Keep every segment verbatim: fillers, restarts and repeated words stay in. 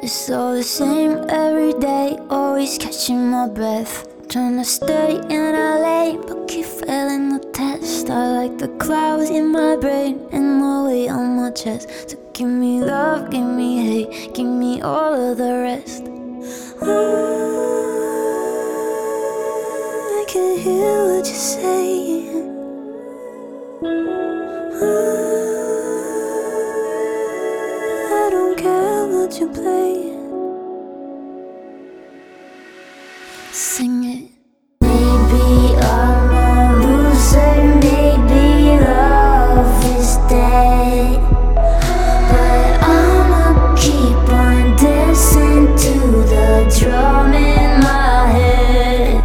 It's all the same every day, always catching my breath. Trying to stay in L A, but keep failing the test. I like the clouds in my brain and the weight on my chest. So give me love, give me hate, give me all of the rest. I can hear what you're saying. I don't care what you're playing. Sing it. Maybe I'm a loser, maybe love is dead, but I'ma keep on dancing to the drum in my head.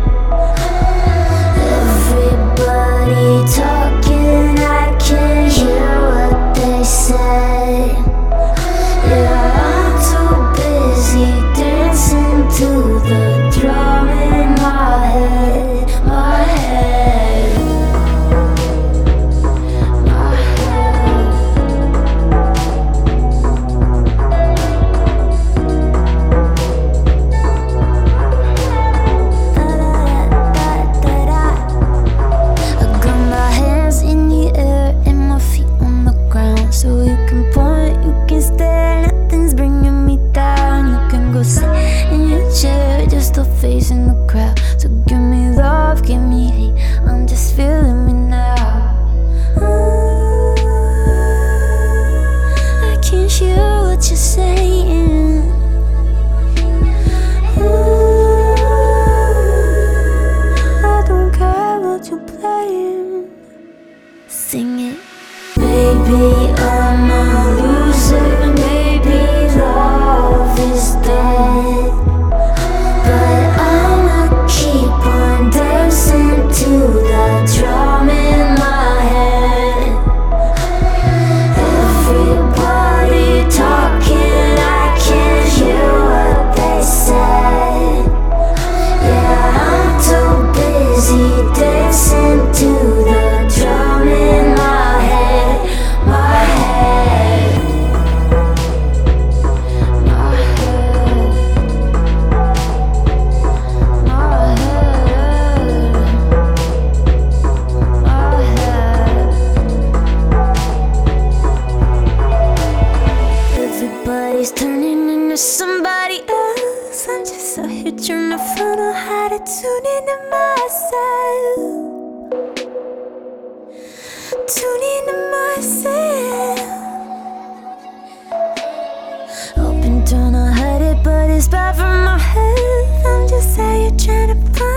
Everybody talking, I can't hear what they say. Yeah, I'm too busy dancing to the drum in my head, my head, my head. I got my hands in the air and my feet on the ground, so you can point, you can stare, nothing's bringing me down. You can go sit in your chair, just a face in the crowd. So give me love, give me hate, I'm just feeling me now. I can't hear what you're saying. I don't care what you're playing. Sing it. Maybe I'm a loser, maybe love is dead, but I'ma keep on dancing to the drum in my head. Everybody talking, I can't hear what they say. Yeah, I'm too busy dancing to the drum in my head, my head, my head, my head, my head. Everybody's turning into somebody else. I'm just out here trying to find out how to tune into myself. Tune into myself. I've been trying to hide it, but it's bad for my health. I'm just out here trying to find